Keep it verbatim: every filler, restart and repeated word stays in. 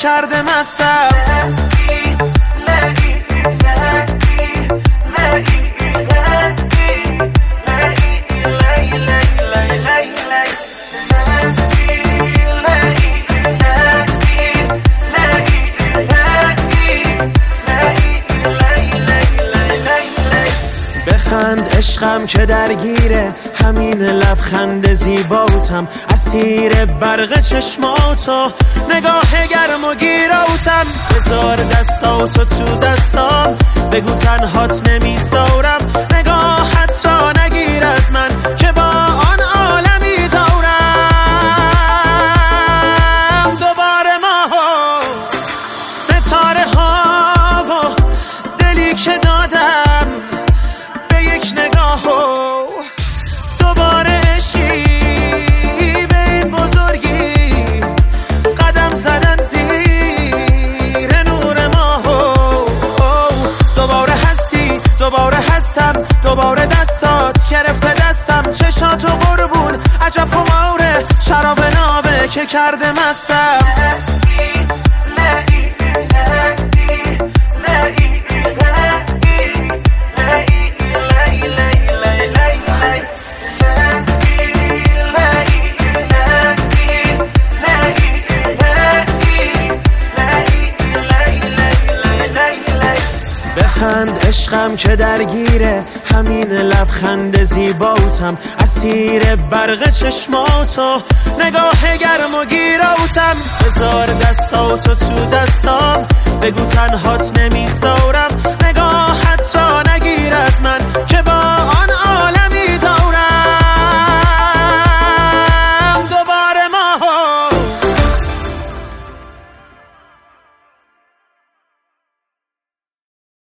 کرده مستم. بخند عشقم که درگیره همین لبخند زیباتم، اسیر برق چشماتو نگاه گرم و گیراتم. بذار دستاتو تو دستام، بگو تنهات نمیذارم، نگاهت را نگیر از من که با آن عالمی دارم. دوباره ما ها ستاره ها و دلی که دادم به یک نگاه و دوباره عشقی به این بزرگی قدم زدن زیر نور ما. دوباره هستی دوباره هستم، دوباره دستات گرفته دستم، چشاتو قربون عجب خماره شراب نابه که کرده مستم. بخند عشقم که درگیره همین لبخند زیباتم، اسیر برق چشماتو نگاه گرم و گیراتم. بذار دستاتو تو دستام، بگو تنهات نمیذارم، نگاهت را نگیر از من که